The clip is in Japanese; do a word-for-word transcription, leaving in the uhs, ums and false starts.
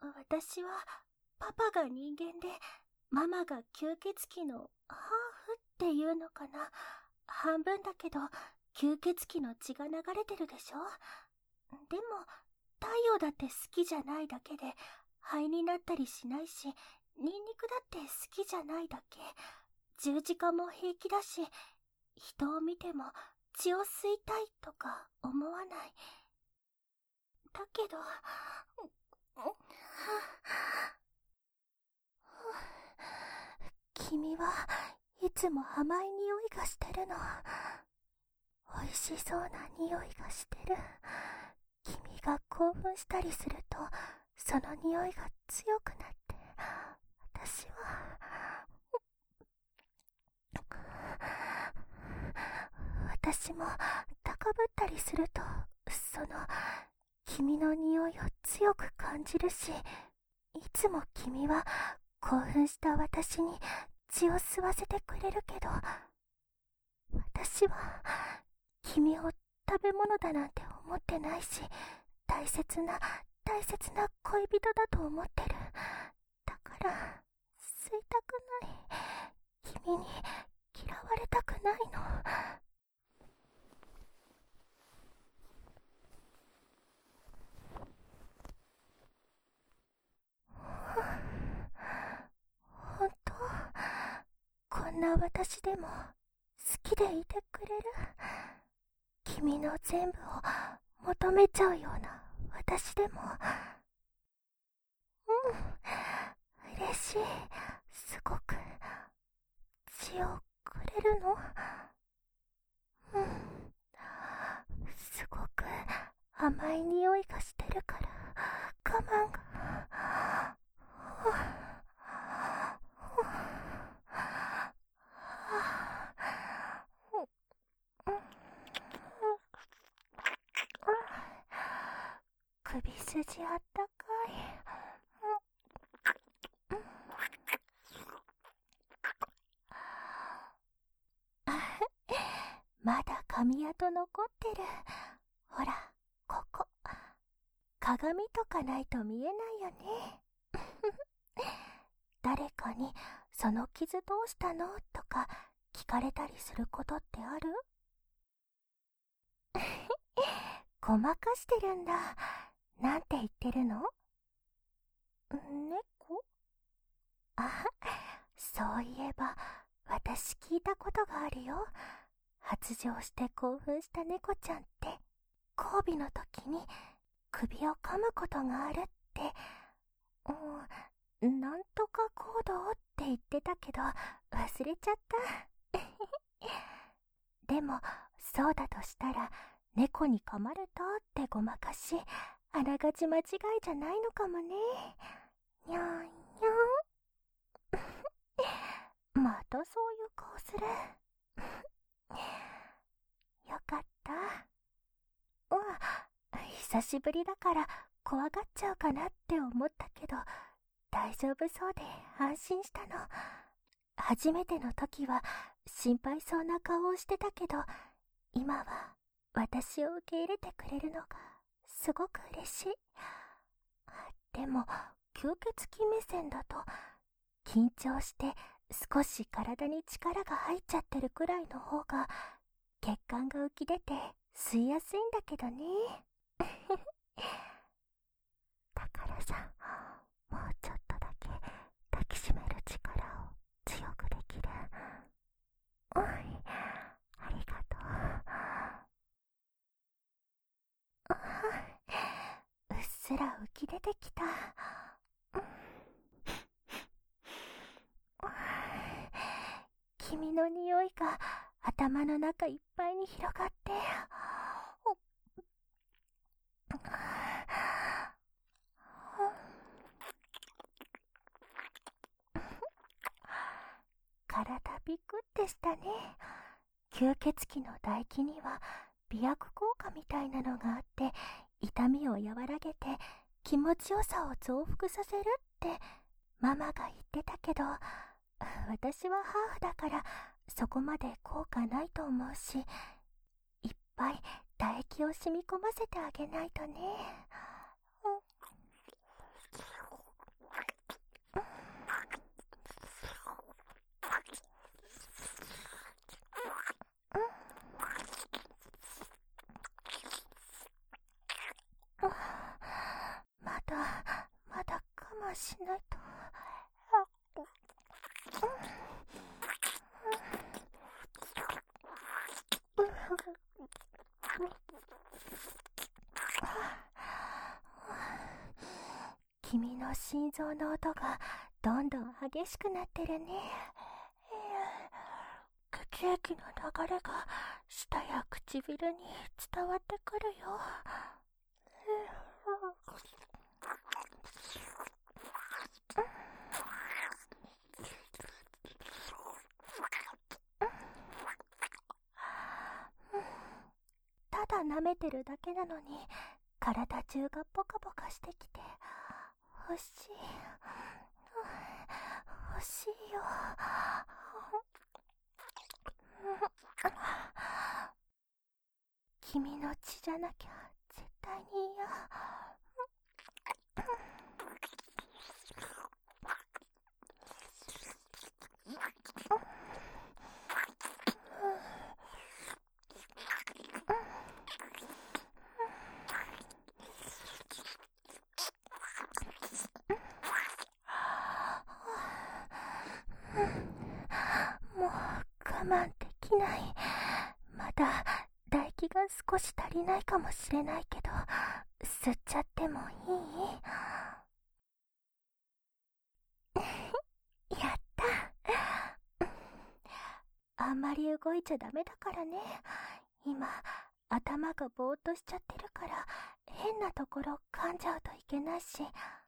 私はパパが人間でママが吸血鬼のハーフっていうのかな。半分だけど吸血鬼の血が流れてるでしょ。でも太陽だって好きじゃないだけで灰になったりしないし、ニンニクだって好きじゃないだけ。十字架も平気だし、人を見ても血を吸いたいとか思わない。だけど、君はいつも甘い匂いがしてるの。美味しそうな匂いがしてる。君が興奮したりすると、その匂いが強くなって、私は、私も高ぶったりすると、その、君の匂いを強く感じるし、いつも君は興奮した私に血を吸わせてくれるけど、私は君を食べ物だなんて思ってないし、大切な大切な恋人だと思ってる。だから吸いたくない。君に嫌われたくないの。本当、こんな私でも好きでいてくれる。君の全部を求めちゃうような私でも。うん、嬉しい。すごく血をくれるの。うん、すごく甘い匂いがしてるから我慢が。首筋あったかい。まだ髪跡残ってる。ほら、ここ。鏡とかないと見えないよね。誰かにその傷どうしたのとか聞かれたりすることってある？ごまかしてるんだ。なんて言ってるの？猫？あ、そういえば私聞いたことがあるよ。発情して興奮した猫ちゃんって交尾の時に首を噛むことがあるって。うん、なんとか行動って言ってたけど忘れちゃった。でもそうだとしたら猫に噛まれたってごまかし、あながち間違いじゃないのかもね。にゃんにゃん。またそういう顔する。よかった。うん、久しぶりだから怖がっちゃうかなって思ったけど、大丈夫そうで安心したの。初めての時は心配そうな顔をしてたけど、今は私を受け入れてくれるのがすごく嬉しい。でも吸血鬼目線だと緊張して少し体に力が入っちゃってるくらいの方が血管が浮き出て吸いやすいんだけどね。だからさ、もうちょっとだけ抱きしめる力を強くできる？うん、ありがとう。うっすら浮き出てきた。君の匂いが頭の中いっぱいに広がって、体ビクってしたね。吸血鬼の唾液には美薬効果みたいなのがあって、痛みを和らげて気持ちよさを増幅させるってママが言ってたけど、私はハーフだからそこまで効果ないと思うし、いっぱい唾液を染み込ませてあげないとね。 慢しないと。君の心臓の音がどんどん激しくなってるね。血液の流れが舌や唇に伝わってくるよ。ただ舐めてるだけなのに体中がポカポカしてきて欲しい欲しいよ。君の血じゃなきゃ絶対に嫌。もう我慢できない。まだ唾液が少し足りないかもしれないけど、吸っちゃってもいい？やった。あんまり動いちゃダメだからね。今頭がぼーっとしちゃってるから変なところ噛んじゃうといけないし、